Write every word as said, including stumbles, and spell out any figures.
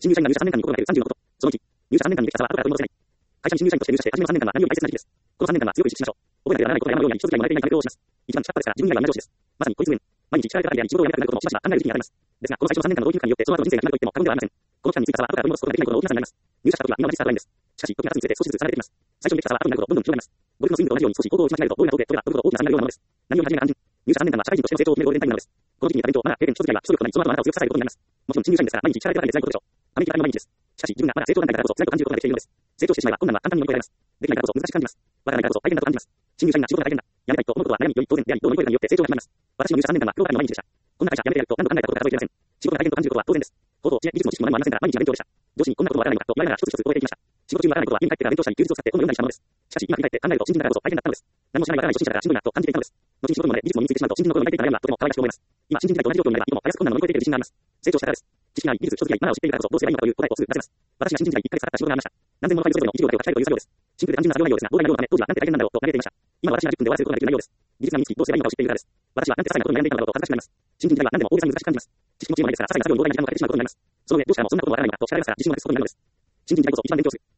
新入社員が入社さんねんかんに心がけるさんじゅうのこと。そのいち、入社さんねんかんにできた差は後から取り戻せない。会社に新入社員として入社して初めのさんねんかんは何より大切な時期です。このさんねんかんは強く意識しましょう。覚えなければならないことが山のように一つぐらいもらえていない壁をします。一番下っ端ですから自分以外はみんな上司です。まさに孤立運。毎日力れたからであり仕事をやめたくなることもしばしば考える時期にあります。ですが、この最初のさんねんかんの老朽化によってその後の人生が決まると言っても過言ではありません。この期間についた差は後から取り戻すことができないことの大きな差になります。入社した時はみんな同じスタートラインです。しかし、時が経つにつれて少しずつ離れていきます。最初にできた差は後になるほどどんどん広がります。ゴルフのスイングと同じように少し方向を打ち間違えるとボールが遠くへ飛べば飛ぶほど大きな差になるようなものです。何を始めが肝心。入社さんねんかんは社会人としての成長を決めるゴールデンタイムなのです。この時期にやると、まだ経験、基礎遣いは基礎力となり、その後あなたを強く支えることになります。もちろん新入社員ですから毎日力れたからで辛いことでしょう。アメリカの毎日です。しかし自分がまだ成長段階だからこそ辛いと感じることができているのです。成長してしまえば困難は簡単に乗り越えられます。できないからこそ難しく感じます。わからないからこそ大変だと感じます。新入社員が仕事が大変だ。やめたいと思うことは悩みより当然であり、どう乗り越えるかによって成長が始まります。私も入社さんねんかんは苦労がある毎日でした。こんな会社辞めてやると何度考えたことが数えきれません。仕事が大変と感じることは当然です。行動、知識、技術も知識も何もありませんから毎日が勉強でした。上司にこんなこともわからないのかと言われながら一つ一つ超えていきました。仕事中にわからないことは家に帰ってから勉強したり休日を使って本を読んだりしたものです。しかし今振り返って考えると新人だからこそ大変だったのです。何も知らないわからない初心者だからしんどいなと感じていたのです。後に仕事にもね、技術も身についてしまうと新人の頃に泣いていた悩みはとても可愛らしく思います。今新人時代と同じ状況になれば今もあやす困難を乗り越えていける自信があります。成長したからです。知識があり、技術、人付き合い、マナーを知っているからこそどうすればいいのかという答えをすぐ出せます。私が新人時代いっかげつかかった仕事がありました。何千ものファイル全ての一行だけを書き換えるという作業です。シンプルで単純な作業内容ですが、膨大な量のため当時はなんて大変なんだろうと嘆いていました。今私がじゅっぷんで終わらせることができる内容です。技術が身につきどうすればいいのかを知っているからです。私はなんて些細なことに悩んでいたのだろうと恥ずかしくなります。新人時代は何でも大げさに難しく感じます。知識も知恵もないですから、些細な作業に膨大な時間をかけてしまうことになります。その上、どうしたらもうそんなこともわからないのかと調べ出すから自信をなくすことになるのです。新人時代こそ一番勉強する。